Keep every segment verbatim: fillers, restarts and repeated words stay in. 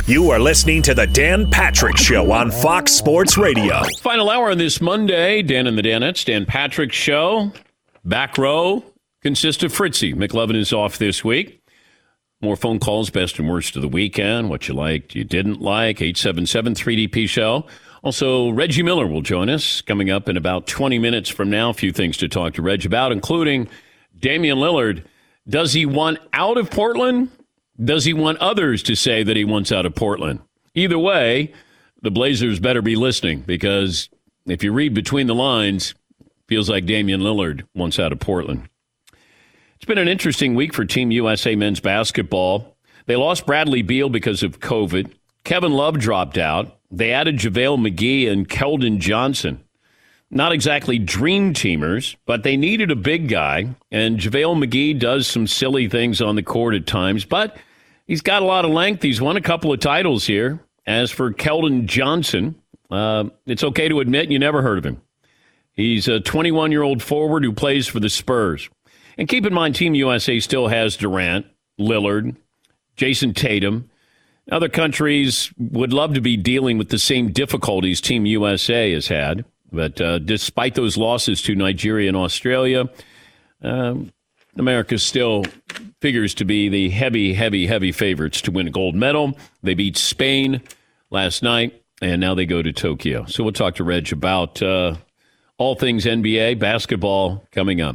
You are listening to the Dan Patrick Show on Fox Sports Radio. Final hour on this Monday, Dan and the Danettes, Dan Patrick Show. Back row consists of Fritzy. McLovin is off this week. More phone calls, best and worst of the weekend. What you liked, you didn't like. eight seven seven three D P Show. Also, Reggie Miller will join us coming up in about twenty minutes from now. A few things to talk to Reg about, including Damian Lillard. Does he want out of Portland? Does he want others to say that he wants out of Portland? Either way, the Blazers better be listening, because if you read between the lines, feels like Damian Lillard wants out of Portland. It's been an interesting week for Team U S A men's basketball. They lost Bradley Beal because of COVID. Kevin Love dropped out. They added JaVale McGee and Keldon Johnson. Not exactly dream teamers, but they needed a big guy, and JaVale McGee does some silly things on the court at times, but he's got a lot of length. He's won a couple of titles here. As for Keldon Johnson, uh, it's okay to admit you never heard of him. He's a twenty-one-year-old forward who plays for the Spurs. And keep in mind, Team U S A still has Durant, Lillard, Jason Tatum. Other countries would love to be dealing with the same difficulties Team U S A has had. But uh, despite those losses to Nigeria and Australia, um, America still figures to be the heavy, heavy, heavy favorites to win a gold medal. They beat Spain last night, and now they go to Tokyo. So we'll talk to Reg about uh, all things N B A basketball coming up.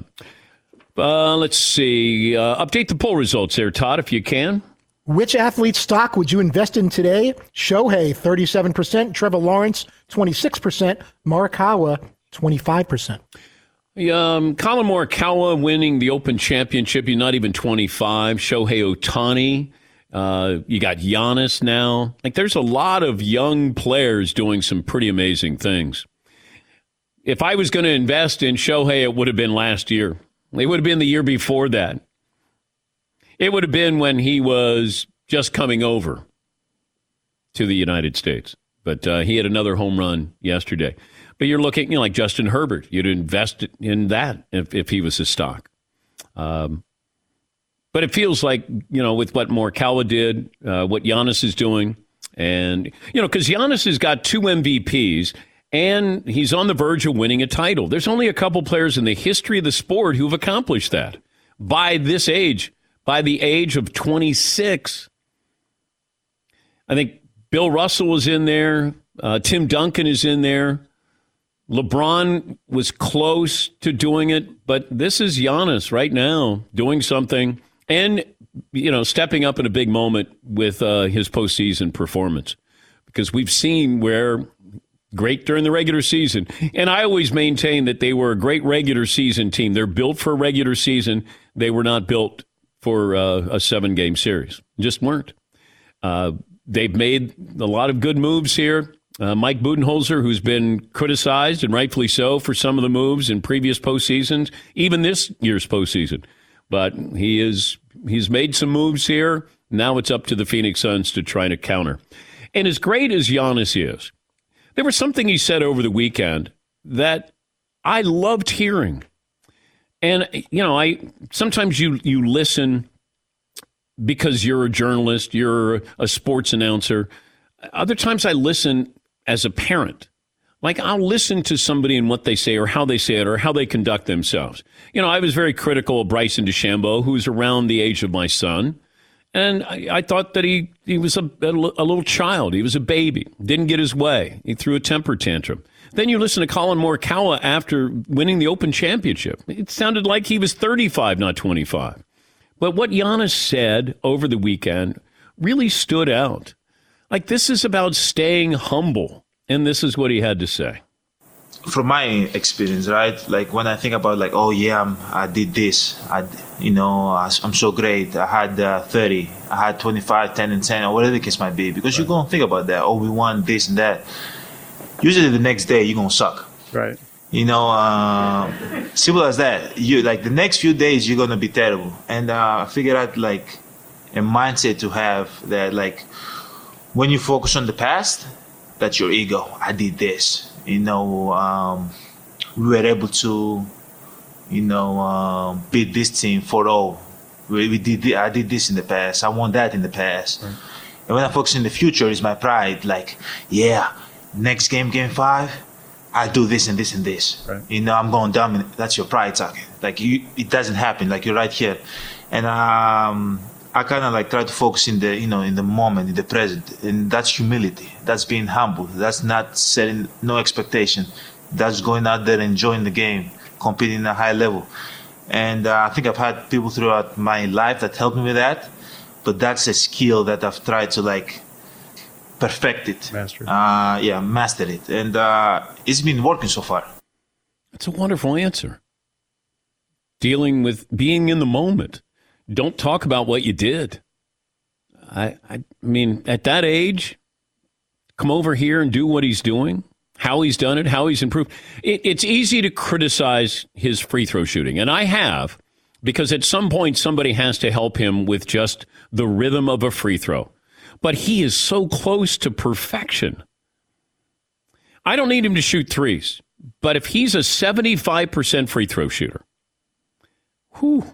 Uh, let's see. Uh, update the poll results there, Todd, if you can. Which athlete stock would you invest in today? Shohei, thirty-seven percent. Trevor Lawrence, twenty-six percent. Morikawa, twenty-five percent. Um, Colin Morikawa winning the Open Championship. You're not even twenty-five. Shohei Ohtani. Uh, you got Giannis now. Like, there's a lot of young players doing some pretty amazing things. If I was going to invest in Shohei, it would have been last year. It would have been the year before that. It would have been when he was just coming over to the United States. But uh, he had another home run yesterday. But you're looking, you know, like Justin Herbert. You'd invest in that if, if he was a stock. Um, but it feels like, you know, with what Morikawa did, uh, what Giannis is doing, and, you know, because Giannis has got two M V Ps, and he's on the verge of winning a title. There's only a couple players in the history of the sport who've accomplished that by this age. By the age of twenty-six, I think Bill Russell is in there. Uh, Tim Duncan is in there. LeBron was close to doing it, but this is Giannis right now doing something and, you know, stepping up in a big moment with uh, his postseason performance, because we've seen where great during the regular season. And I always maintain that they were a great regular season team. They're built for a regular season. They were not built for uh, a seven-game series. Just weren't. Uh, they've made a lot of good moves here. Uh, Mike Budenholzer, who's been criticized, and rightfully so, for some of the moves in previous postseasons, even this year's postseason. But he is he's made some moves here. Now it's up to the Phoenix Suns to try to counter. And as great as Giannis is, there was something he said over the weekend that I loved hearing. And, you know, I sometimes you, you listen because you're a journalist, you're a sports announcer. Other times I listen as a parent. Like, I'll listen to somebody and what they say or how they say it or how they conduct themselves. You know, I was very critical of Bryson DeChambeau, who's around the age of my son. And I, I thought that he, he was a, a, a little child. He was a baby. Didn't get his way. He threw a temper tantrum. Then you listen to Colin Morikawa after winning the Open Championship. It sounded like he was thirty-five, not twenty-five. But what Giannis said over the weekend really stood out. Like, this is about staying humble. And this is what he had to say. From my experience, right? Like, when I think about, like, oh, yeah, I'm, I did this. I, you know, I, I'm so great. I had uh, thirty. I had twenty-five, ten, and ten, or whatever the case might be. Because right. You're going to think about that. Oh, we won this and that. Usually the next day, you're going to suck. Right. You know, uh, simple as that. You like the next few days, you're going to be terrible. And uh, I figured out, like, a mindset to have that, like, when you focus on the past, that's your ego. I did this. You know, um, we were able to, you know, um, beat this team four oh. We, we did. I did this in the past. I won that in the past. Right. And when I focus in the future, is my pride. Like, yeah, next game, game five, I do this and this and this. Right. You know, I'm going dominant. That's your pride talking. Like, you, it doesn't happen. Like, you're right here. And um, I kind of like try to focus in the, you know, in the moment, in the present. And that's humility. That's being humble. That's not setting no expectation. That's going out there, enjoying the game, competing at a high level. And uh, I think I've had people throughout my life that helped me with that. But that's a skill that I've tried to like perfect it. Master it. Uh, yeah, master it. And uh, it's been working so far. That's a wonderful answer. Dealing with being in the moment. Don't talk about what you did. I, I mean, at that age, come over here and do what he's doing, how he's done it, how he's improved. It, it's easy to criticize his free throw shooting, and I have, because at some point somebody has to help him with just the rhythm of a free throw. But he is so close to perfection. I don't need him to shoot threes, but if he's a seventy-five percent free throw shooter, whew,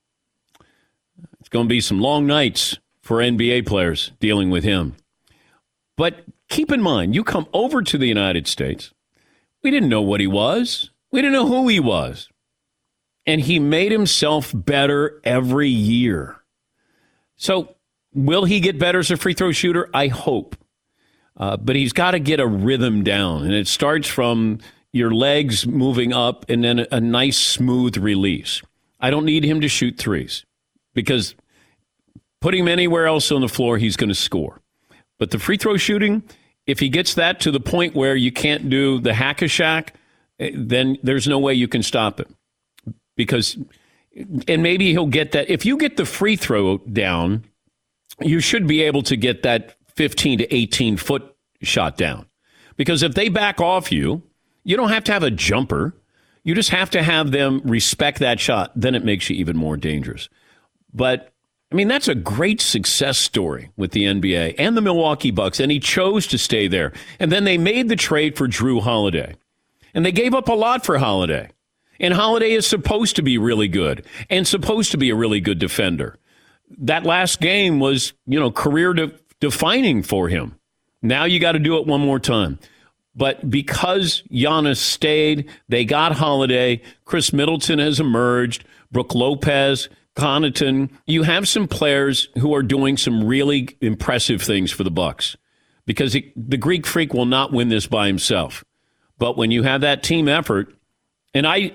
it's going to be some long nights for N B A players dealing with him. But keep in mind, you come over to the United States. We didn't know what he was. We didn't know who he was. And he made himself better every year. So will he get better as a free throw shooter? I hope. Uh, but he's got to get a rhythm down. And it starts from your legs moving up and then a, a nice smooth release. I don't need him to shoot threes because putting him anywhere else on the floor, he's going to score. But the free throw shooting, if he gets that to the point where you can't do the hack-a-shack, then there's no way you can stop it. Because, and maybe he'll get that. If you get the free throw down, you should be able to get that fifteen to eighteen foot shot down. Because if they back off you, you don't have to have a jumper. You just have to have them respect that shot. Then it makes you even more dangerous. But, I mean, that's a great success story with the N B A and the Milwaukee Bucks. And he chose to stay there. And then they made the trade for Drew Holiday. And they gave up a lot for Holiday. And Holiday is supposed to be really good and supposed to be a really good defender. That last game was, you know, career de- defining for him. Now you got to do it one more time. But because Giannis stayed, they got Holiday. Chris Middleton has emerged. Brook Lopez, Connaughton. You have some players who are doing some really impressive things for the Bucks. Because it, the Greek Freak will not win this by himself. But when you have that team effort, and I...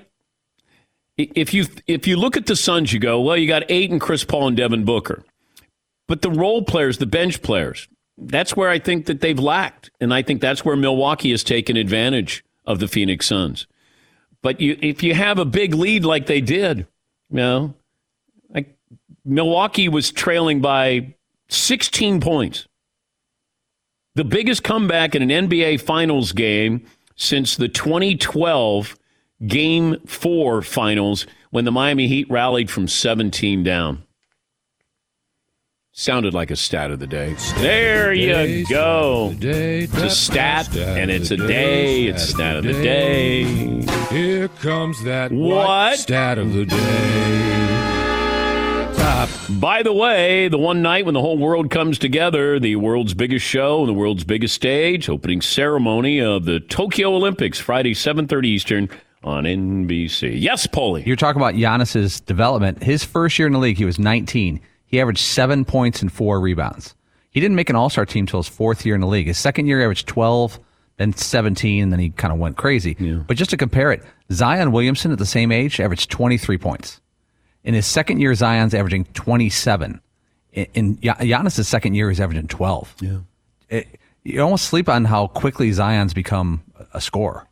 If you if you look at the Suns, you go, well, you got Ayton, Chris Paul, and Devin Booker. But the role players, the bench players, that's where I think that they've lacked. And I think that's where Milwaukee has taken advantage of the Phoenix Suns. But you, if you have a big lead like they did, you know, like Milwaukee was trailing by sixteen points. The biggest comeback in an N B A Finals game since the twenty twelve Game four finals when the Miami Heat rallied from seventeen down. Sounded like a stat of the day. There you go. It's a stat, and it's a day. It's stat of the day. Here comes that what stat of the day. Top. By the way, the one night when the whole world comes together, the world's biggest show, the world's biggest stage, opening ceremony of the Tokyo Olympics, Friday, seven thirty Eastern. On N B C. Yes, Paulie. You're talking about Giannis's development. His first year in the league, he was nineteen. He averaged seven points and four rebounds. He didn't make an all-star team until his fourth year in the league. His second year, he averaged twelve, then seventeen, and then he kind of went crazy. Yeah. But just to compare it, Zion Williamson at the same age averaged twenty-three points. In his second year, Zion's averaging twenty-seven. In, in Giannis's second year, he's averaging twelve. Yeah. It, you almost sleep on how quickly Zion's become a scorer.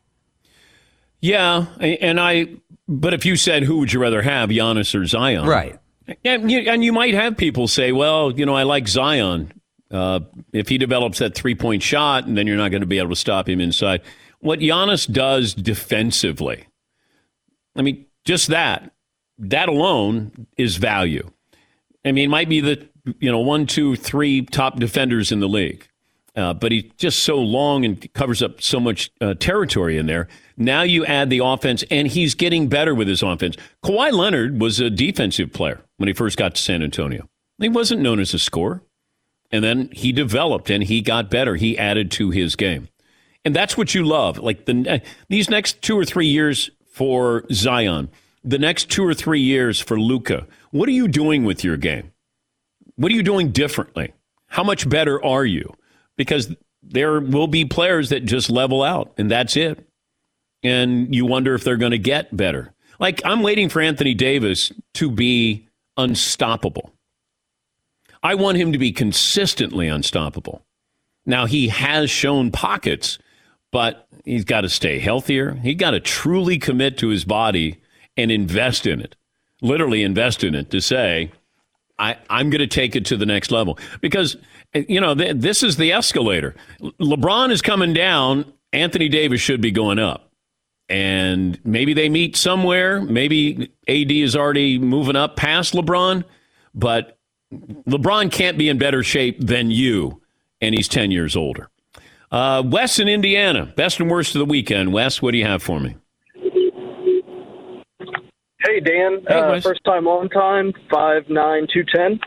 Yeah, and I. But if you said who would you rather have, Giannis or Zion? Right. And you, and you might have people say, well, you know, I like Zion. Uh, if he develops that three-point shot, and then you're not going to be able to stop him inside. What Giannis does defensively, I mean, just that, that alone is value. I mean, it might be the, you know, one, two, three top defenders in the league. Uh, but he's just so long and covers up so much uh, territory in there. Now you add the offense, and he's getting better with his offense. Kawhi Leonard was a defensive player when he first got to San Antonio. He wasn't known as a scorer. And then he developed and he got better. He added to his game. And that's what you love. Like the these next two or three years for Zion, the next two or three years for Luka, what are you doing with your game? What are you doing differently? How much better are you? Because there will be players that just level out, and that's it. And you wonder if they're going to get better. Like, I'm waiting for Anthony Davis to be unstoppable. I want him to be consistently unstoppable. Now, he has shown pockets, but he's got to stay healthier. He's got to truly commit to his body and invest in it, literally invest in it to say, I, I'm going to take it to the next level. Because, you know, th- this is the escalator. LeBron is coming down. Anthony Davis should be going up. And maybe they meet somewhere. Maybe A D is already moving up past LeBron. But LeBron can't be in better shape than you, and he's ten years older. Uh, Wes in Indiana, best and worst of the weekend. Wes, what do you have for me? Hey, Dan. Hey, uh, first time, long time, five nine two ten.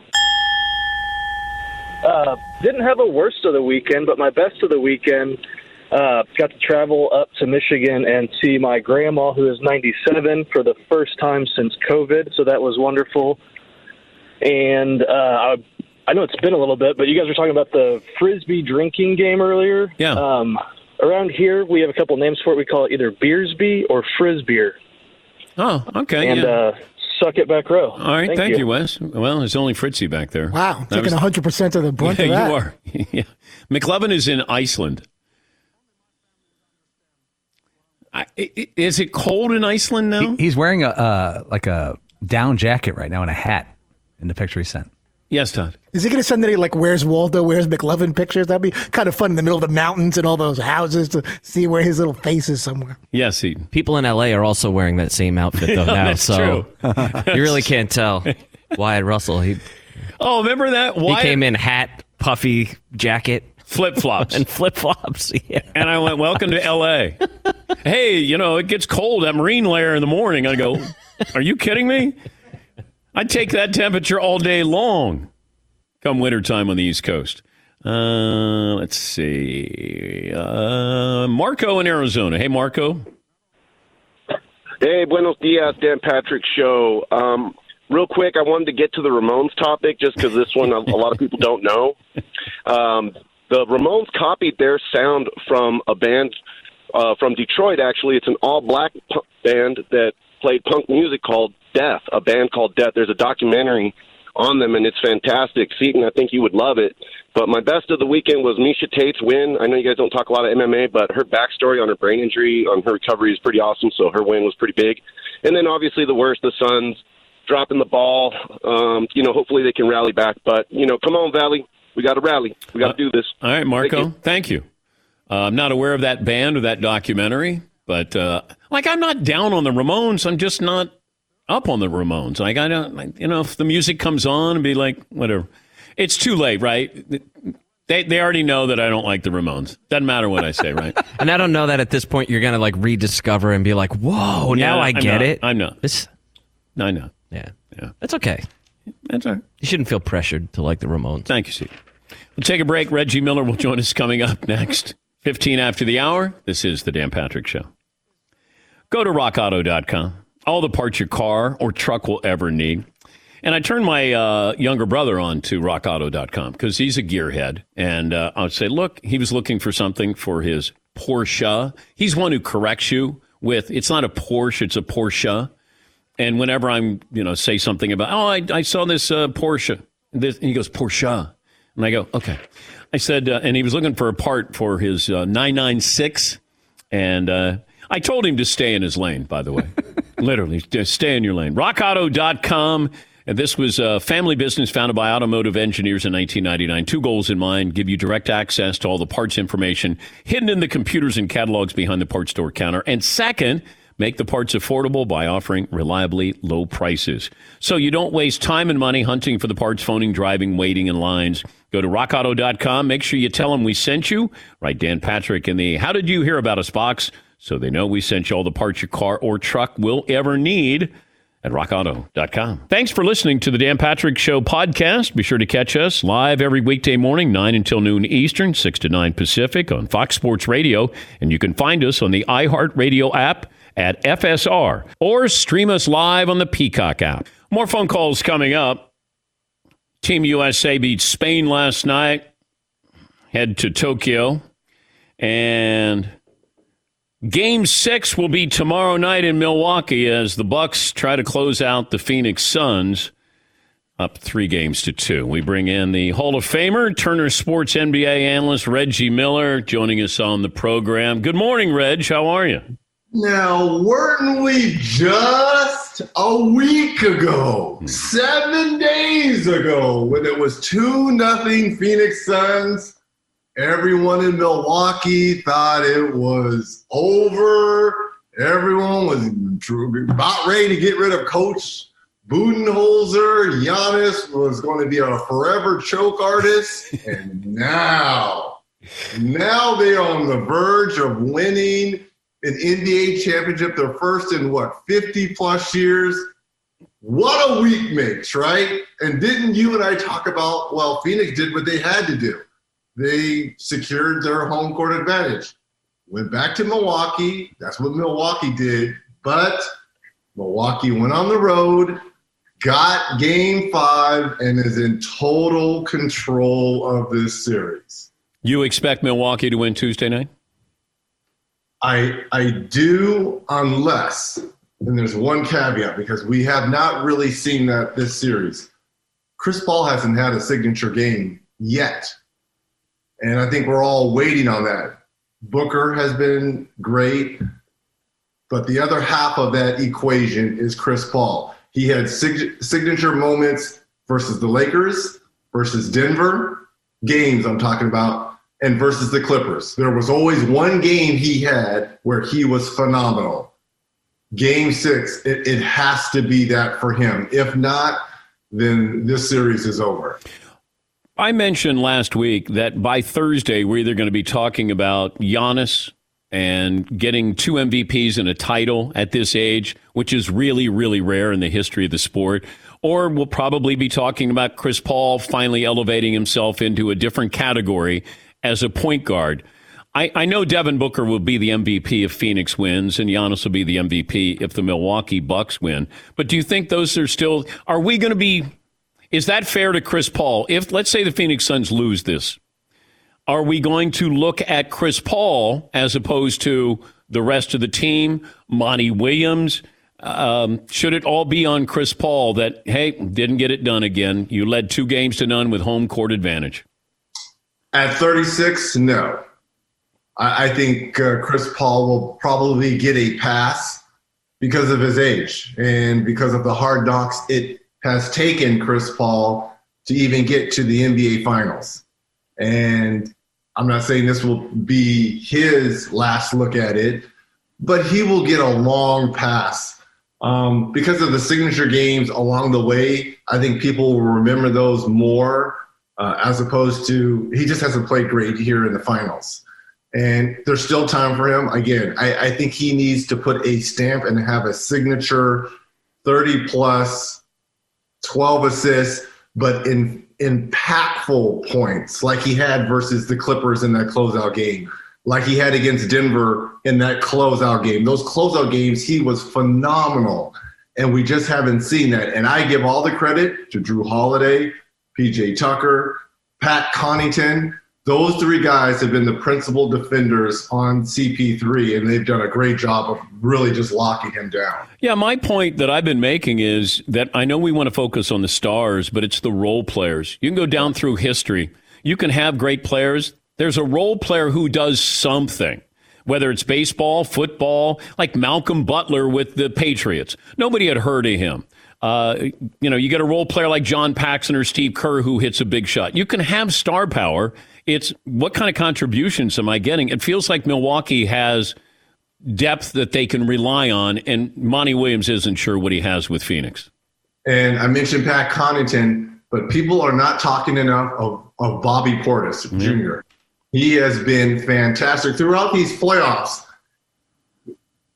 Uh, didn't have a worst of the weekend, but my best of the weekend, uh, got to travel up to Michigan and see my grandma, who is ninety-seven, for the first time since COVID, so that was wonderful. And uh, I, I know it's been a little bit, but you guys were talking about the Frisbee drinking game earlier. Yeah. Um, around here, we have a couple names for it. We call it either Beersby or Frisbeer. Oh, okay. And yeah. uh, suck it back row. All right, thank, thank you. you, Wes. Well, there's only Fritzy back there. Wow, that taking was, one hundred percent of the brunt yeah, of that. You are. yeah. McLovin is in Iceland. I, is it cold in Iceland now? He, he's wearing a uh, like a down jacket right now and a hat in the picture he sent. Yes, Todd. Is he going to send any, like, Where's Waldo, Where's McLovin pictures? That'd be kind of fun in the middle of the mountains and all those houses to see where his little face is somewhere. Yes, he. People in L A are also wearing that same outfit, though, yeah, now. That's so true. you really can't tell. Wyatt Russell, he, oh, remember that? Wyatt? He came in hat, puffy jacket. Flip-flops. and flip-flops, yeah. And I went, welcome to L A. Hey, you know, it gets cold at Marine Layer in the morning. I go, are you kidding me? I'd take that temperature all day long come wintertime on the East Coast. Uh, let's see. Uh, Marco in Arizona. Hey, Marco. Hey, buenos dias, Dan Patrick Show. Um, real quick, I wanted to get to the Ramones topic just because this one a, a lot of people don't know. Um, the Ramones copied their sound from a band uh, from Detroit, actually. It's an all-black p- band that played punk music called Death, a band called Death. There's a documentary on them, and it's fantastic. Seton, I think you would love it. But my best of the weekend was Miesha Tate's win. I know you guys don't talk a lot of M M A, but her backstory on her brain injury, on her recovery is pretty awesome, so her win was pretty big. And then obviously the worst, the Suns dropping the ball. Um, you know, hopefully they can rally back. But, you know, come on, Valley. We got to rally. We got to uh, do this. All right, Marco. Thank you. Thank you. Uh, I'm not aware of that band or that documentary, but, uh, like, I'm not down on the Ramones. I'm just not up on the Ramones. Like, I don't, like, you know, if the music comes on and be like, whatever. It's too late, right? They they already know that I don't like the Ramones. Doesn't matter what I say, right? And I don't know that at this point you're going to, like, rediscover and be like, whoa, yeah, now I I'm get not. it. I'm not. This, I know. yeah. Yeah. That's okay. That's all right. You shouldn't feel pressured to like the Ramones. Thank you, Steve. We'll take a break. Reggie Miller will join us coming up next. fifteen after the hour. This is the Dan Patrick Show. Go to rock auto dot com. All the parts your car or truck will ever need. And I turned my uh, younger brother on to rock auto dot com because he's a gearhead. And uh, I would say, look, he was looking for something for his Porsche. He's one who corrects you with, it's not a Porsche, it's a Porsche. And whenever I'm, you know, say something about, oh, I, I saw this uh, Porsche. This, and he goes, Porsche. And I go, okay. I said, uh, and he was looking for a part for his uh, nine ninety-six. And uh, I told him to stay in his lane, by the way. Literally, just stay in your lane. rock auto dot com. And this was a family business founded by automotive engineers in nineteen ninety-nine. Two goals in mind: give you direct access to all the parts information hidden in the computers and catalogs behind the parts store counter. And second, make the parts affordable by offering reliably low prices. So you don't waste time and money hunting for the parts, phoning, driving, waiting in lines. Go to rock auto dot com. Make sure you tell them we sent you. Write Dan Patrick in the How Did You Hear About Us box so they know we sent you all the parts your car or truck will ever need. at rock auto dot com. Thanks for listening to the Dan Patrick Show podcast. Be sure to catch us live every weekday morning, nine until noon Eastern, six to nine Pacific on Fox Sports Radio. And you can find us on the iHeartRadio app at F S R or stream us live on the Peacock app. More phone calls coming up. Team U S A beat Spain last night. Head to Tokyo. And Game six will be tomorrow night in Milwaukee as the Bucks try to close out the Phoenix Suns up three games to two. We bring in the Hall of Famer, Turner Sports N B A analyst Reggie Miller, joining us on the program. Good morning, Reg. How are you? Now, weren't we just a week ago, seven days ago, when it was two nothing Phoenix Suns? Everyone in Milwaukee thought it was over. Everyone was about ready to get rid of Coach Budenholzer. Giannis was going to be a forever choke artist. And now, now they're on the verge of winning an N B A championship, their first in, what, fifty-plus years? What a week makes, right? And didn't you and I talk about, well, Phoenix did what they had to do. They secured their home court advantage. Went back to Milwaukee. That's what Milwaukee did. But Milwaukee went on the road, got game five, and is in total control of this series. You expect Milwaukee to win Tuesday night? I I do, unless, and there's one caveat, because we have not really seen that this series. Chris Paul hasn't had a signature game yet. And I think we're all waiting on that. Booker has been great, but the other half of that equation is Chris Paul. He had sig- signature moments versus the Lakers, versus Denver, games I'm talking about, and versus the Clippers. There was always one game he had where he was phenomenal. Game six, it, it has to be that for him. If not, then this series is over. I mentioned last week that by Thursday, we're either going to be talking about Giannis and getting two M V Ps and a title at this age, which is really, really rare in the history of the sport, or we'll probably be talking about Chris Paul finally elevating himself into a different category as a point guard. I, I know Devin Booker will be the M V P if Phoenix wins, and Giannis will be the M V P if the Milwaukee Bucks win. But do you think those are still – are we going to be – is that fair to Chris Paul? If, let's say, the Phoenix Suns lose this, are we going to look at Chris Paul as opposed to the rest of the team, Monty Williams? Um, should it all be on Chris Paul that, hey, didn't get it done again? You led two games to none with home court advantage. At thirty-six, no. I, I think uh, Chris Paul will probably get a pass because of his age and because of the hard knocks it has taken Chris Paul to even get to the N B A Finals. And I'm not saying this will be his last look at it, but he will get a long pass. Um, because of the signature games along the way, I think people will remember those more uh, as opposed to he just hasn't played great here in the finals. And there's still time for him. Again, I, I think he needs to put a stamp and have a signature thirty-plus, twelve assists, but in impactful points like he had versus the Clippers in that closeout game, like he had against Denver in that closeout game. Those closeout games, he was phenomenal, and we just haven't seen that. And I give all the credit to Drew Holiday, P J Tucker, Pat Connaughton. Those three guys have been the principal defenders on C P three, and they've done a great job of really just locking him down. Yeah, my point that I've been making is that I know we want to focus on the stars, but it's the role players. You can go down through history. You can have great players. There's a role player who does something, whether it's baseball, football, like Malcolm Butler with the Patriots. Nobody had heard of him. Uh, you know, you get a role player like John Paxson or Steve Kerr who hits a big shot. You can have star power. It's what kind of contributions am I getting? It feels like Milwaukee has depth that they can rely on, and Monty Williams isn't sure what he has with Phoenix. And I mentioned Pat Connaughton, but people are not talking enough of, of Bobby Portis mm-hmm. Junior He has been fantastic throughout these playoffs.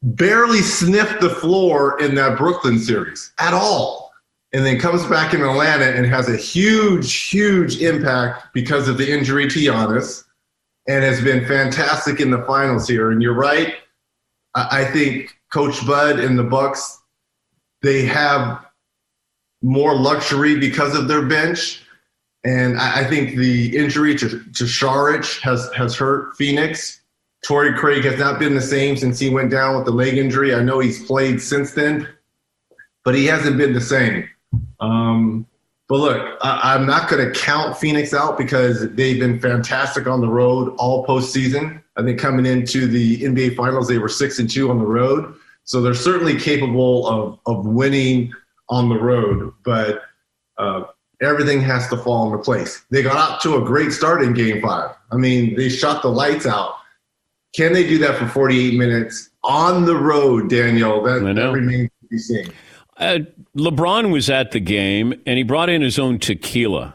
barely sniffed the floor in that Brooklyn series at all. And then comes back in Atlanta and has a huge, huge impact because of the injury to Giannis, and has been fantastic in the finals here. And you're right. I think Coach Bud and the Bucks, they have more luxury because of their bench. And I think the injury to, to Šarić has, has hurt Phoenix. Torrey Craig has not been the same since he went down with the leg injury. I know he's played since then, but he hasn't been the same. Um, but look, I, I'm not going to count Phoenix out because they've been fantastic on the road all postseason. I think coming into the N B A Finals, they were six and two on the road. So they're certainly capable of, of winning on the road, but uh, everything has to fall into place. They got out to a great start in game five. I mean, they shot the lights out. Can they do that for forty-eight minutes on the road, Daniel? That, that remains to be seen. Uh, LeBron was at the game, and he brought in his own tequila.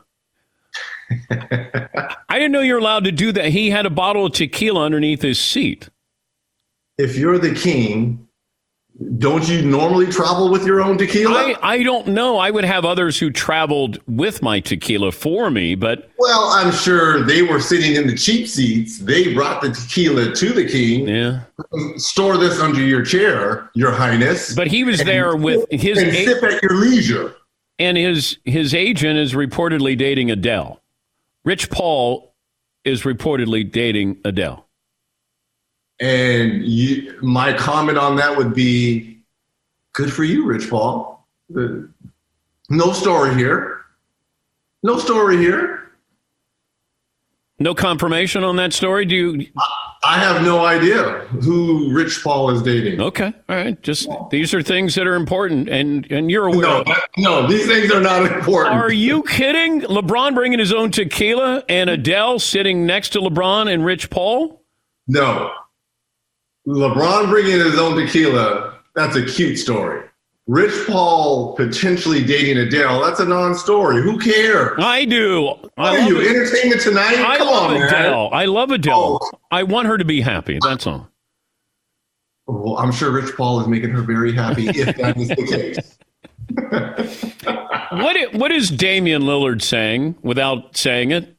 I didn't know you're allowed to do that. He had a bottle of tequila underneath his seat. If you're the king, don't you normally travel with your own tequila? I, I don't know. I would have others who traveled with my tequila for me, but... Well, I'm sure they were sitting in the cheap seats. They brought the tequila to the king. Yeah. Store this under your chair, Your Highness. But he was and, there with his... And a- sip at your leisure. And his, his agent is reportedly dating Adele. Rich Paul is reportedly dating Adele. And you, my comment on that would be, good for you, Rich Paul. Uh, no story here. No story here. No confirmation on that story? Do you? I have no idea who Rich Paul is dating. Okay, all right. Just these are things that are important, and and you're aware. No, of. no, these things are not important. Are you kidding? LeBron bringing his own tequila and Adele sitting next to LeBron and Rich Paul? No. LeBron bringing his own tequila, that's a cute story. Rich Paul potentially dating Adele, that's a non-story. Who cares? I do. I What are you, it. Entertainment Tonight? I Come love on, Adele. man. I love Adele. Oh. I want her to be happy. That's all. Well, I'm sure Rich Paul is making her very happy if that is the case. What what is Damian Lillard saying without saying it?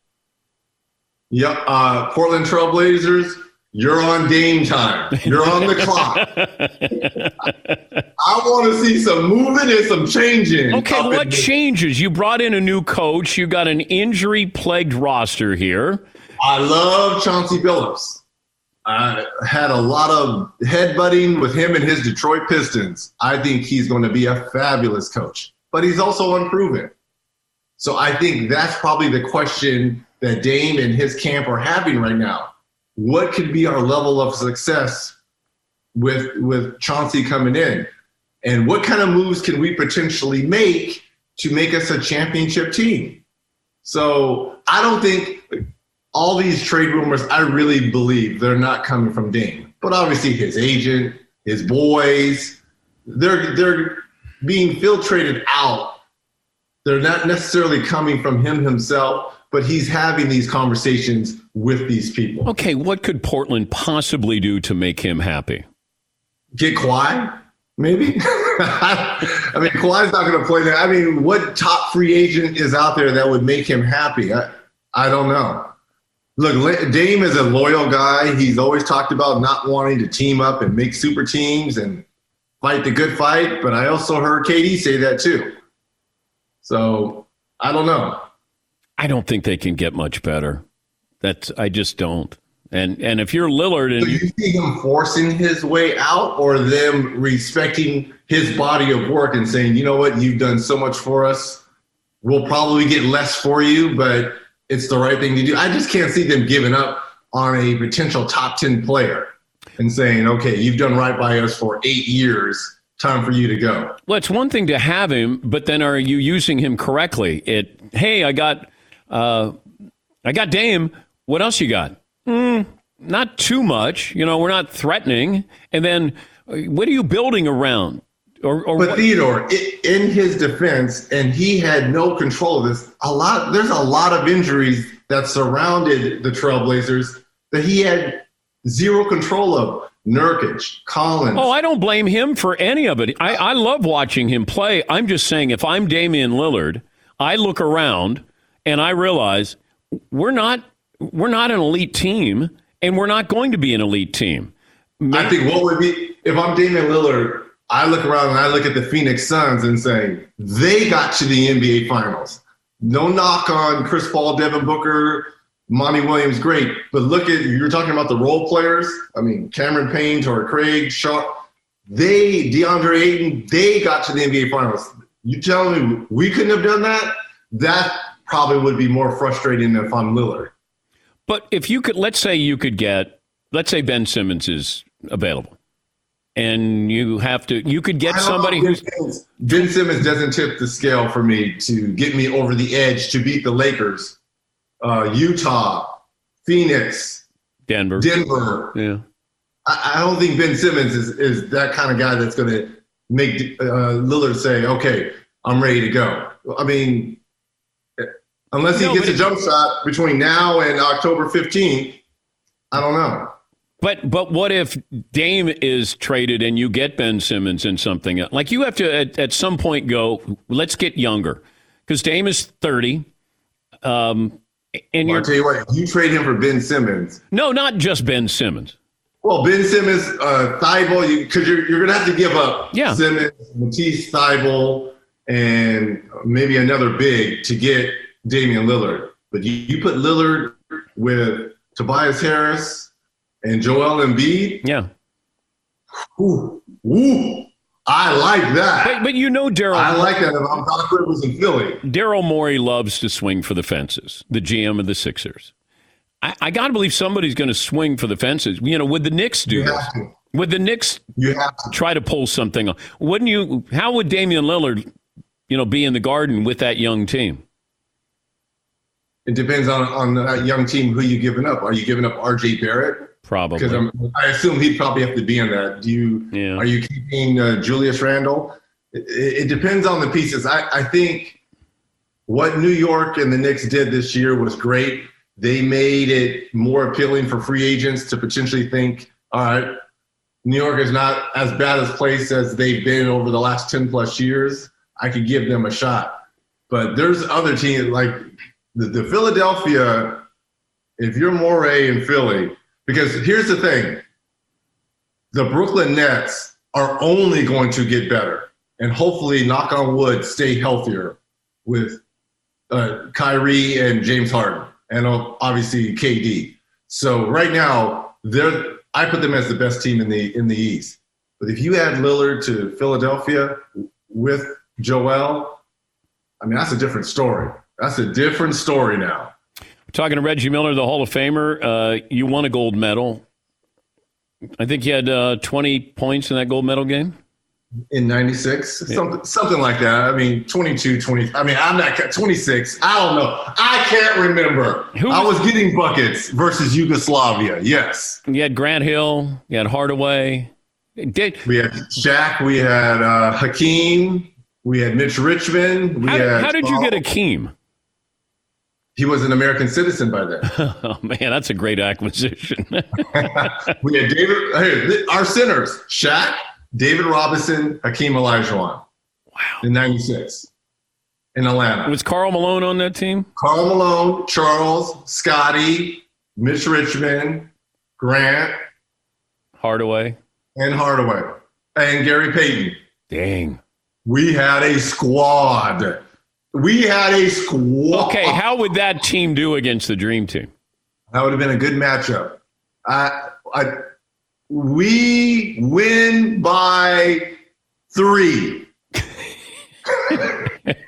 Yep. Uh, Portland Trailblazers, you're on Dame time. You're on the clock. I want to see some moving and some changing. Okay, what changes? You brought in a new coach. You got an injury-plagued roster here. I love Chauncey Billups. I had a lot of headbutting with him and his Detroit Pistons. I think he's going to be a fabulous coach, but he's also unproven. So I think that's probably the question that Dame and his camp are having right now. What could be our level of success with, with Chauncey coming in? And what kind of moves can we potentially make to make us a championship team? So I don't think all these trade rumors, I really believe they're not coming from Dame. But obviously his agent, his boys, they're they're being filtrated out. They're not necessarily coming from him himself, but he's having these conversations with these people. Okay, what could Portland possibly do to make him happy? Get Kawhi, maybe? I mean, Kawhi's not going to play there. I mean, what top free agent is out there that would make him happy? I, I don't know. Look, Dame is a loyal guy. He's always talked about not wanting to team up and make super teams and fight the good fight, but I also heard K D say that too. So, I don't know. I don't think they can get much better. That's I just don't. And and if you're Lillard and Do you see him forcing his way out, or them respecting his body of work and saying, you know what, you've done so much for us. We'll probably get less for you, but it's the right thing to do. I just can't see them giving up on a potential top ten player and saying, okay, you've done right by us for eight years. Time for you to go. Well, it's one thing to have him, but then are you using him correctly? It, hey, I got, uh, I got Dame. What else you got? Mm, not too much. You know, we're not threatening. And then, what are you building around? Or, or but what? Theodore, in his defense, and he had no control of this. A lot, there's a lot of injuries that surrounded the Trailblazers that he had zero control of. Nurkic, Collins. Oh, I don't blame him for any of it. I, I love watching him play. I'm just saying, if I'm Damian Lillard, I look around and I realize we're not we're not an elite team, and we're not going to be an elite team. Maybe- I think what would be, if I'm Damian Lillard, I look around and I look at the Phoenix Suns and say, they got to the N B A Finals. No knock on Chris Paul, Devin Booker, Monty Williams, great. But look at, you're talking about the role players. I mean, Cameron Payne, Torrey Craig, Shaw. They, DeAndre Ayton, they got to the N B A Finals. You telling me we couldn't have done that? That probably would be more frustrating if I'm Lillard. But if you could, let's say you could get, let's say Ben Simmons is available. And you have to, you could get somebody who's. Ben Simmons doesn't tip the scale for me to get me over the edge to beat the Lakers, uh, Utah, Phoenix, Denver. Denver. Yeah. I, I don't think Ben Simmons is, is that kind of guy that's going to make uh, Lillard say, okay, I'm ready to go. I mean, unless he No, gets a it, jump shot between now and October fifteenth, I don't know. But but what if Dame is traded and you get Ben Simmons and something else? Like you have to at, at some point go, let's get younger, because Dame is thirty. Um, and Well, you're, I'll tell you what, you trade him for Ben Simmons. No, not just Ben Simmons. Well, Ben Simmons, uh, Thibault, because you, you're, you're going to have to give up yeah. Simmons, Matisse Thibault, and maybe another big to get Damian Lillard. But you, you put Lillard with Tobias Harris and Joel Embiid. Yeah. Ooh, ooh, I like that. But, but you know, Daryl. I like that. If I'm Doc Rivers in Philly. Daryl Morey loves to swing for the fences, the G M of the Sixers. I, I got to believe somebody's going to swing for the fences. You know, would the Knicks do You this? have to. Would the Knicks You have to. try to pull something off? Wouldn't you? How would Damian Lillard, you know, be in the Garden with that young team? It depends on, on that young team who you giving up. Are you giving up R J Barrett? Probably. Because I'm, I assume he'd probably have to be in that. Do you? Yeah. Are you keeping uh, Julius Randle? It, it depends on the pieces. I, I think what New York and the Knicks did this year was great. They made it more appealing for free agents to potentially think, all right, New York is not as bad a place as they've been over the last ten plus years. I could give them a shot. But there's other teams like the, the Philadelphia. If you're Morey in Philly. Because here's the thing, the Brooklyn Nets are only going to get better and hopefully, knock on wood, stay healthier with uh, Kyrie and James Harden and obviously K D. So right now, they're I put them as the best team in the in the East. But if you add Lillard to Philadelphia with Joel, I mean, that's a different story. That's a different story now. Talking to Reggie Miller, the Hall of Famer, uh, you won a gold medal. I think you had uh, twenty points in that gold medal game. In ninety-six, Yeah. something something like that. I mean, twenty-two, twenty. I mean, I'm not twenty-six. I don't know. I can't remember. Who I was- was getting buckets versus Yugoslavia. Yes. You had Grant Hill, you had Hardaway. Did, We had Shaq. We had uh, Hakeem. We had Mitch Richmond. We how, had, how did you get Akeem? He was an American citizen by then. Oh, man, that's a great acquisition. We had David. Hey, our centers: Shaq, David Robinson, Hakeem Olajuwon. Wow. In ninety-six, in Atlanta. Was Karl Malone on that team? Karl Malone, Charles, Scotty, Mitch Richmond, Grant, Hardaway. and Hardaway, and Gary Payton. Dang. We had a squad. We had a squad. Okay, how would that team do against the Dream Team? That would have been a good matchup. I, I, we win by three. I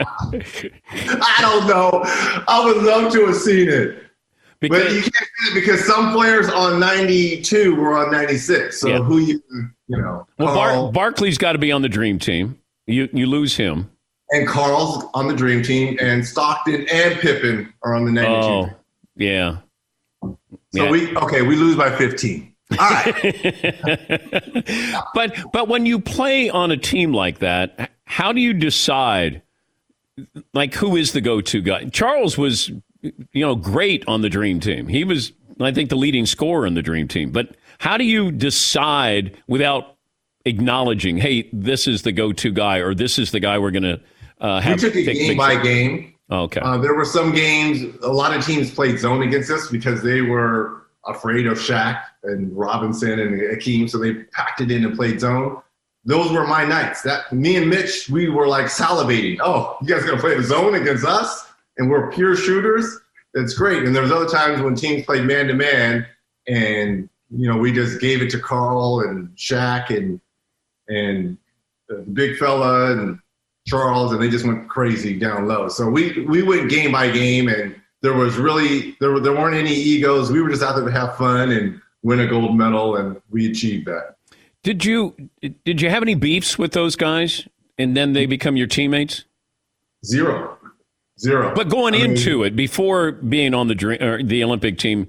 don't know. I would love to have seen it. Because, But you can't do it because some players on ninety-two were on ninety-six. So Yeah. who you, you know, well, Carl, Bar- Barkley's got to be on the Dream Team. You you lose him. and Carl's on the Dream Team, and Stockton and Pippen are on the ninety-two. Oh, yeah. so yeah. we okay, we lose by fifteen. All right. but but when you play on a team like that, how do you decide, like, who is the go-to guy? Charles was, you know, great on the Dream Team. He was, I think, the leading scorer in the Dream Team. But How do you decide without acknowledging, hey, this is the go-to guy, or this is the guy we're going to uh, have? We took it game by game. Oh, okay. Uh, there were some games, a lot of teams played zone against us because they were afraid of Shaq and Robinson and Akeem, so they packed it in and played zone. Those were my nights. That me and Mitch, we were like salivating. Oh, you guys gonna play the zone against us? And we're pure shooters? That's great. And there was other times when teams played man-to-man and, you know, we just gave it to Carl and Shaq and and the big fella and Charles, and they just went crazy down low. So we we went game by game, and there was really there were there weren't any egos. We were just out there to have fun and win a gold medal, and we achieved that. Did you did you have any beefs with those guys, and then they become your teammates? Zero, zero. But going I mean, into it, before being on the dream, or the Olympic team,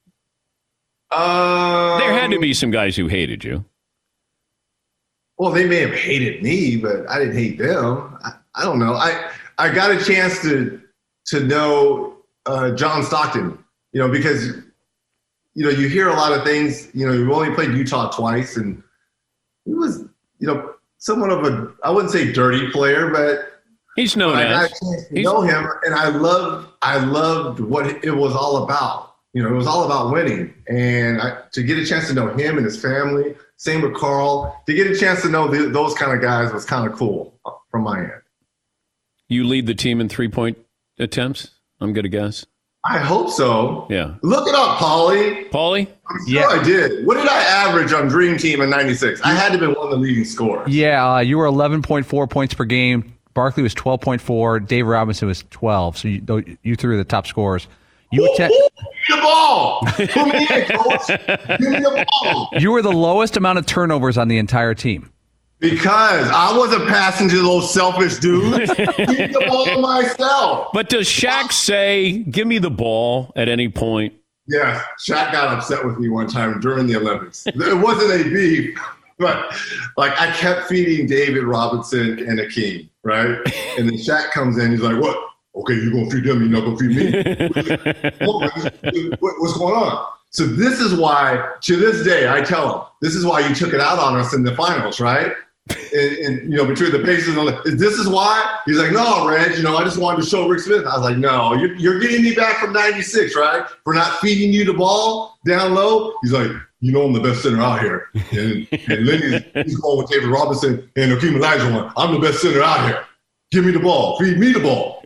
um, there had to be some guys who hated you. Well, they may have hated me, but I didn't hate them. I, I don't know. I I got a chance to to know uh, John Stockton, you know, because, you know, you hear a lot of things. You know, you only played Utah twice, and he was, you know, somewhat of a, I wouldn't say dirty player, but he's known I as. got a chance to know him, and I loved I loved what it was all about. You know, it was all about winning, and I, to get a chance to know him and his family. Same with Carl. To get a chance to know the, those kind of guys was kind of cool from my end. You lead the team in three-point attempts, I'm going to guess. I hope so. Yeah. Look it up, Paulie. Paulie? I'm sure yeah. I did. What did I average on Dream Team in ninety-six? I had to be one of the leading scorers. Yeah, uh, you were eleven point four points per game. Barkley was twelve point four. Dave Robinson was twelve. So you, you three were the top scorers. You Ooh, atta- ooh, give me the ball. Put me in, coach. Give me the ball. You were the lowest amount of turnovers on the entire team. Because I wasn't passing to those selfish dudes. Give me the ball myself. But does Shaq say, give me the ball at any point? Yeah, Shaq got upset with me one time during the Olympics. It wasn't a beef, but like I kept feeding David Robinson and Akeem, right? And then Shaq comes in, he's like, what? Okay, you're going to feed them, you're not going to feed me. what, what's going on? So this is why, to this day, I tell them, this is why you took it out on us in the finals, right? And, and you know, between the Pacers and the, this is why? He's like, no, Reg, you know, I just wanted to show Rick Smith. I was like, no, you're, you're getting me back from ninety-six, right? For not feeding you the ball down low. He's like, you know I'm the best center out here. And, and Lenny's he's going with David Robinson and Akeem Olajuwon. I'm the best center out here. Give me the ball. Feed me the ball.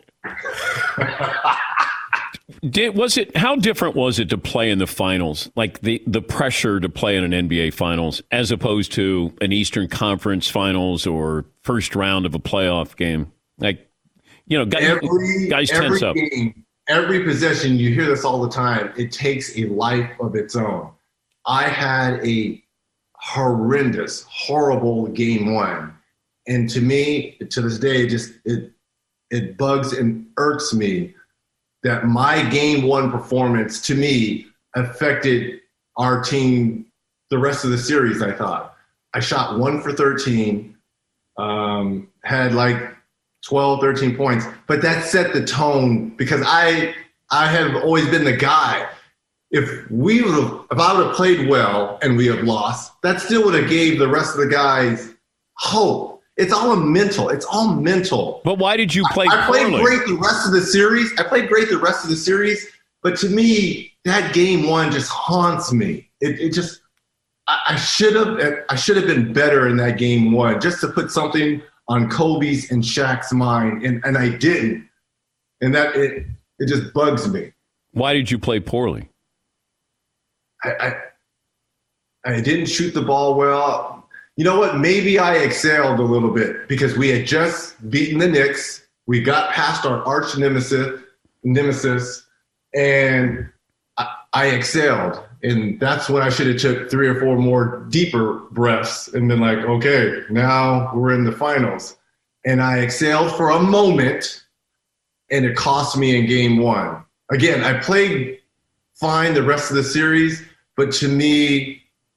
Did, was it how different was it to play in the finals, like the, the pressure to play in an N B A finals as opposed to an Eastern Conference finals or first round of a playoff game? Like, you know, guys, every, guys every tense up. Game, every possession, you hear this all the time, it takes a life of its own. I had a horrendous, horrible game one. And to me, to this day, it just it it bugs and irks me that my game one performance, to me, affected our team the rest of the series, I thought. I shot one for thirteen, um, had like twelve, thirteen points, but that set the tone because I I have always been the guy. If we would have, if I would have played well and we have lost, that still would have gave the rest of the guys hope. It's all a mental. It's all mental. But why did you play I, I played poorly? great the rest of the series. I played great the rest of the series. But to me, that game one just haunts me. It, it just, I, I should have, I should have been better in that game one, just to put something on Kobe's and Shaq's mind, and, and I didn't. And that it, it just bugs me. Why did you play poorly? I, I, I didn't shoot the ball well. You know what? Maybe I excelled a little bit because we had just beaten the Knicks. We got past our arch nemesis, nemesis, and I, I excelled. And that's when I should have took three or four more deeper breaths and been like, okay, now we're in the finals. And I excelled for a moment, and it cost me in game one. Again, I played fine the rest of the series, but to me,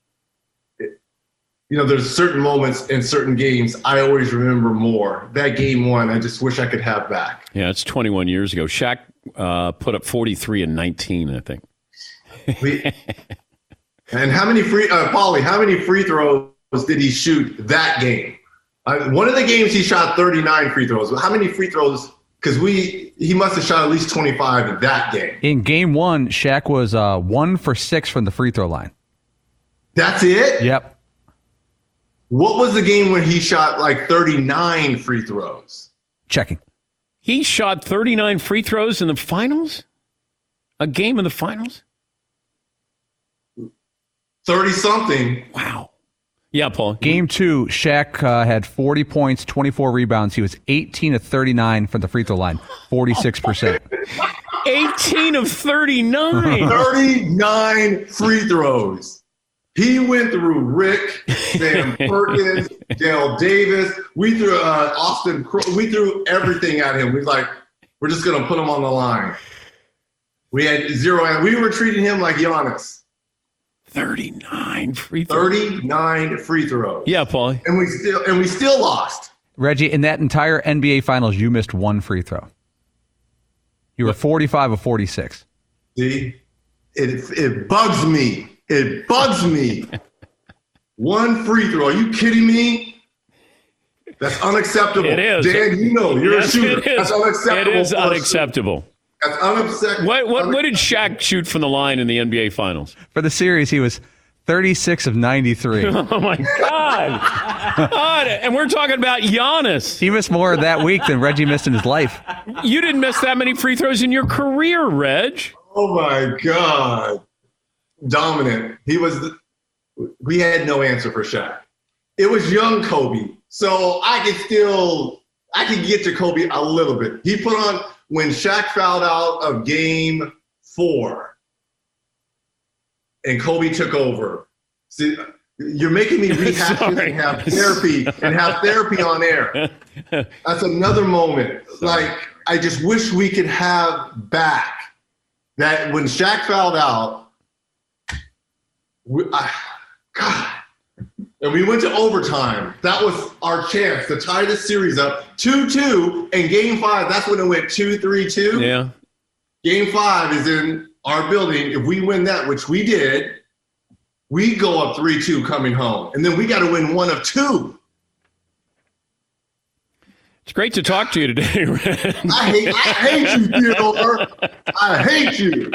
you know, there's certain moments in certain games I always remember more. That game one, I just wish I could have back. Yeah, it's twenty-one years ago. Shaq uh, put up forty-three and nineteen, I think. we, And how many free, uh, Paulie, how many free throws did he shoot that game? Uh, one of the games he shot thirty-nine free throws. How many free throws? Because we he must have shot at least twenty-five in that game. In game one, Shaq was uh, one for six from the free throw line. That's it? Yep. What was the game when he shot like thirty-nine free throws? Checking. He shot thirty-nine free throws in the finals? A game in the finals? thirty-something. Wow. Yeah, Paul. Game two, Shaq uh, had forty points, twenty-four rebounds. He was eighteen of thirty-nine from the free throw line, forty-six percent. eighteen of thirty-nine. thirty-nine free throws. He went through Rick, Sam Perkins, Dale Davis. We threw uh, Austin. We threw everything at him. We was like, we're just going to put him on the line. We had zero, and we were treating him like Giannis. thirty-nine free throws. thirty-nine free throws. Yeah, Paul. And we still and we still lost. Reggie, in that entire N B A Finals, you missed one free throw. You were forty-five of forty-six. See, it it bugs me. It bugs me. One free throw. Are you kidding me? That's unacceptable. It is. Dan, you know, you're yes, a shooter. It is. That's unacceptable. It is unacceptable. That's unacceptable. What, what, what did Shaq shoot from the line in the N B A Finals? For the series, he was thirty-six of ninety-three. Oh, my God. God. And we're talking about Giannis. He missed more that week than Reggie missed in his life. You didn't miss that many free throws in your career, Reg. Oh, my God. Dominant. He was the, we had no answer for Shaq. It was young Kobe. So I could still, I could get to Kobe a little bit. He put on, when Shaq fouled out of game four and Kobe took over. See, you're making me rehash this and have therapy and have therapy on air. That's another moment. Like, I just wish we could have back that when Shaq fouled out, we, I, God, and we went to overtime. That was our chance to tie the series up two two. And game five, that's when it went two three two. Yeah. Game five is in our building. If we win that, which we did, we go up three two coming home. And then we got to win one of two. It's great to talk to you today, Red. I hate, I hate you, Theodore. I hate you.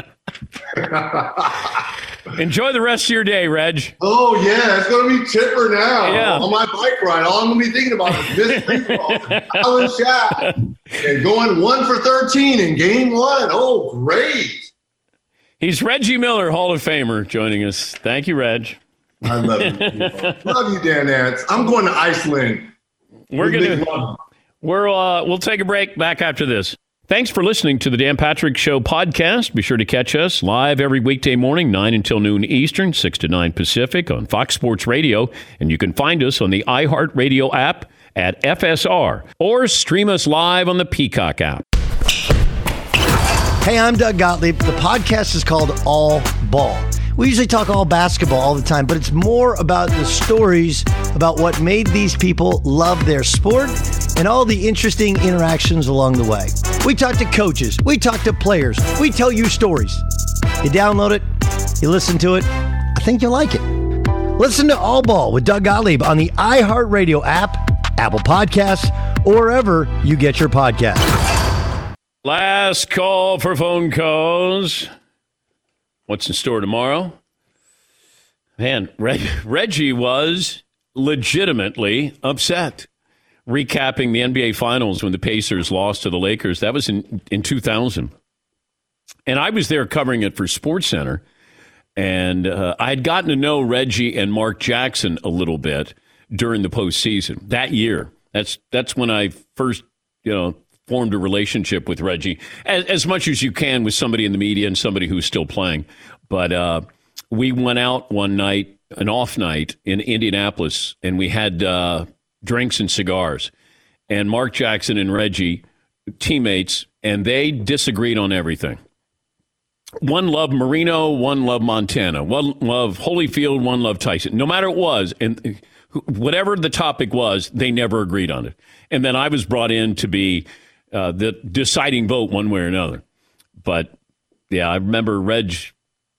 Enjoy the rest of your day, Reg. Oh, yeah. It's going to be chipper now. Yeah. On my bike ride, all I'm going to be thinking about is this free throw, Alan Shaq, and going one for thirteen in game one. Oh, great. He's Reggie Miller, Hall of Famer, joining us. Thank you, Reg. I love you. Love you, Dan Nance. I'm going to Iceland. We're going to we're uh, we'll take a break. Back after this. Thanks for listening to the Dan Patrick Show podcast. Be sure to catch us live every weekday morning, nine until noon Eastern, six to nine Pacific on Fox Sports Radio. And you can find us on the iHeartRadio app at F S R or stream us live on the Peacock app. Hey, I'm Doug Gottlieb. The podcast is called All Ball. We usually talk all basketball all the time, but it's more about the stories about what made these people love their sport and all the interesting interactions along the way. We talk to coaches. We talk to players. We tell you stories. You download it. You listen to it. I think you'll like it. Listen to All Ball with Doug Gottlieb on the iHeartRadio app, Apple Podcasts, or wherever you get your podcasts. Last call for phone calls. What's in store tomorrow? Man, Reg- Reggie was legitimately upset. Recapping the N B A Finals when the Pacers lost to the Lakers. That was in, in two thousand. And I was there covering it for SportsCenter. And uh, I had gotten to know Reggie and Mark Jackson a little bit during the postseason that year. That's that's when I first, you know, formed a relationship with Reggie, as, as much as you can with somebody in the media and somebody who's still playing. But uh, we went out one night, an off night in Indianapolis, and we had uh, drinks and cigars. And Mark Jackson and Reggie, teammates, and they disagreed on everything. One loved Marino, one loved Montana, one loved Holyfield, one loved Tyson. No matter what it was, and whatever the topic was, they never agreed on it. And then I was brought in to be uh, the deciding vote one way or another. But, yeah, I remember Reg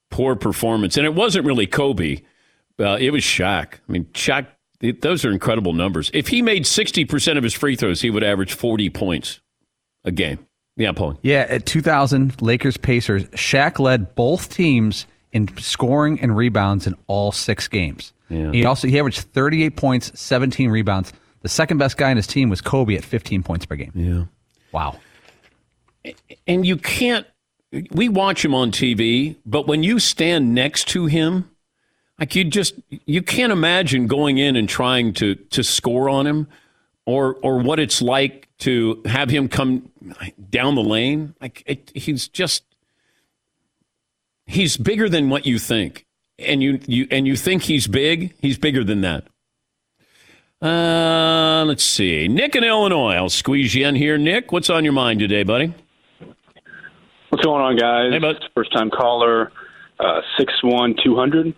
poor performance. And it wasn't really Kobe. Uh, it was Shaq. I mean, Shaq, it, those are incredible numbers. If he made sixty percent of his free throws, he would average forty points a game. Yeah, Paul. Yeah, at two thousand, Lakers Pacers, Shaq led both teams in scoring and rebounds in all six games. Yeah. He also he averaged thirty-eight points, seventeen rebounds. The second best guy in his team was Kobe at fifteen points per game. Yeah. Wow. And you can't, we watch him on T V, but when you stand next to him, like you just, you can't imagine going in and trying to, to score on him or, or what it's like to have him come down the lane. Like it, he's just, he's bigger than what you think. And you, you, and you think he's big, he's bigger than that. Uh, let's see. Nick in Illinois. I'll squeeze you in here. Nick, what's on your mind today, buddy? What's going on, guys? Hey, bud. First time caller, uh, six one two hundred.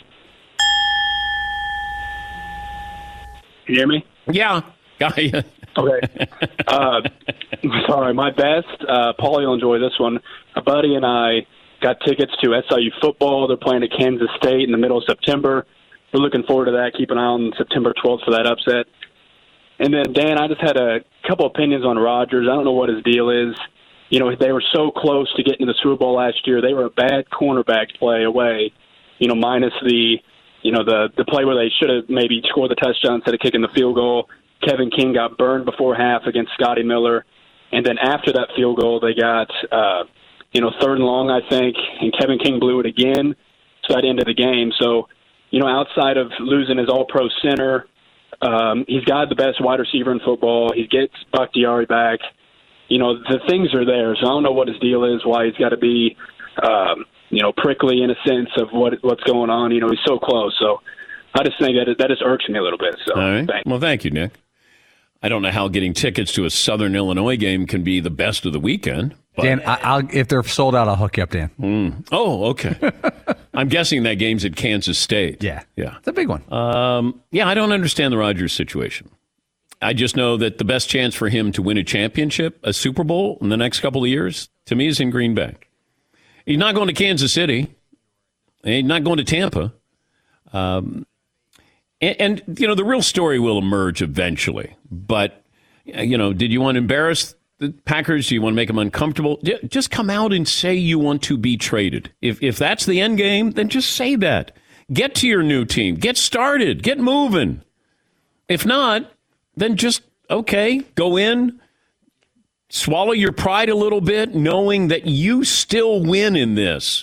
Can you hear me? Yeah. Got you. Okay. Uh, sorry, my best. Uh, Paul, you'll enjoy this one. A buddy and I got tickets to S I U football. They're playing at Kansas State in the middle of September. We're looking forward to that. Keep an eye on September twelfth for that upset. And then, Dan, I just had a couple opinions on Rodgers. I don't know what his deal is. You know, they were so close to getting to the Super Bowl last year. They were a bad cornerback play away, you know, minus the, you know, the, the play where they should have maybe scored the touchdown instead of kicking the field goal. Kevin King got burned before half against Scotty Miller. And then after that field goal, they got, uh, you know, third and long, I think, and Kevin King blew it again. So that ended the game. So, you know, outside of losing his all-pro center, um, he's got the best wide receiver in football. He gets Bakhtiari back. You know, the things are there. So I don't know what his deal is, why he's got to be, um, you know, prickly in a sense of what what's going on. You know, he's so close. So I just think that it, that just irks me a little bit. So, all right. Thanks. Well, thank you, Nick. I don't know how getting tickets to a Southern Illinois game can be the best of the weekend. But... Dan, I, I'll, if they're sold out, I'll hook you up, Dan. Mm. Oh, okay. I'm guessing that game's at Kansas State. Yeah. Yeah. It's a big one. Um, yeah, I don't understand the Rodgers situation. I just know that the best chance for him to win a championship, a Super Bowl in the next couple of years, to me, is in Green Bay. He's not going to Kansas City. He's not going to Tampa. Um, and, and, you know, the real story will emerge eventually. But, you know, did you want to embarrass the Packers? Do you want to make them uncomfortable? Just come out and say you want to be traded. If if that's the end game, then just say that. Get to your new team. Get started. Get moving. If not, then just, okay, go in, swallow your pride a little bit, knowing that you still win in this.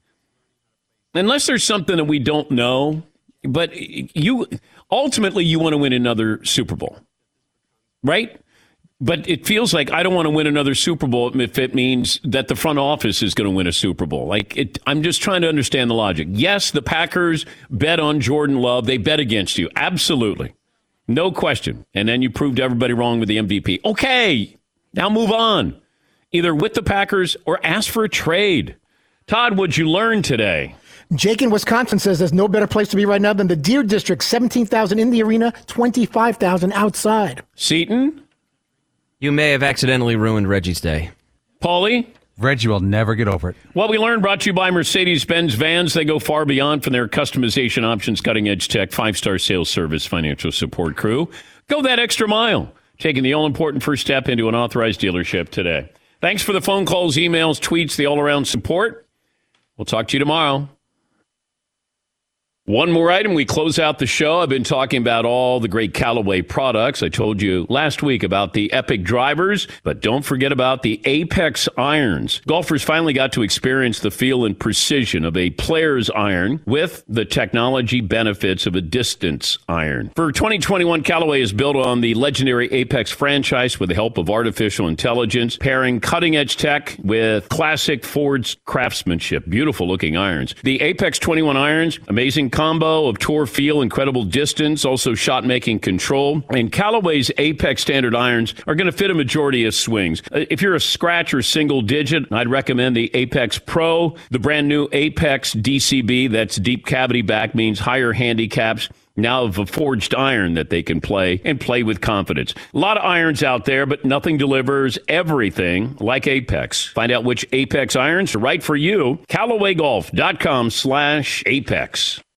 Unless there's something that we don't know, but you ultimately you want to win another Super Bowl, right? But it feels like I don't want to win another Super Bowl if it means that the front office is going to win a Super Bowl. Like, it, I'm just trying to understand the logic. Yes, the Packers bet on Jordan Love. They bet against you. Absolutely. No question. And then you proved everybody wrong with the M V P. Okay, now move on. Either with the Packers or ask for a trade. Todd, what'd you learn today? Jake in Wisconsin says there's no better place to be right now than the Deer District. seventeen thousand in the arena, twenty-five thousand outside. Seton? You may have accidentally ruined Reggie's day. Paulie? Reggie will never get over it. What we learned brought to you by Mercedes-Benz Vans. They go far beyond from their customization options, cutting-edge tech, five-star sales service, financial support crew. Go that extra mile, taking the all-important first step into an authorized dealership today. Thanks for the phone calls, emails, tweets, the all-around support. We'll talk to you tomorrow. One more item, we close out the show. I've been talking about all the great Callaway products. I told you last week about the Epic drivers, but don't forget about the Apex irons. Golfers finally got to experience the feel and precision of a player's iron with the technology benefits of a distance iron. For twenty twenty-one, Callaway is built on the legendary Apex franchise with the help of artificial intelligence, pairing cutting-edge tech with classic Ford's craftsmanship. Beautiful-looking irons. The Apex twenty-one irons, amazing combo of tour feel, incredible distance, also shot-making control. And Callaway's Apex standard irons are going to fit a majority of swings. If you're a scratch or single digit, I'd recommend the Apex Pro, the brand new Apex D C B. That's deep cavity back, means higher handicaps. now of a forged iron that they can play and play with confidence. A lot of irons out there, but nothing delivers everything like Apex. Find out which Apex irons are right for you. Callaway Golf dot com slash Apex.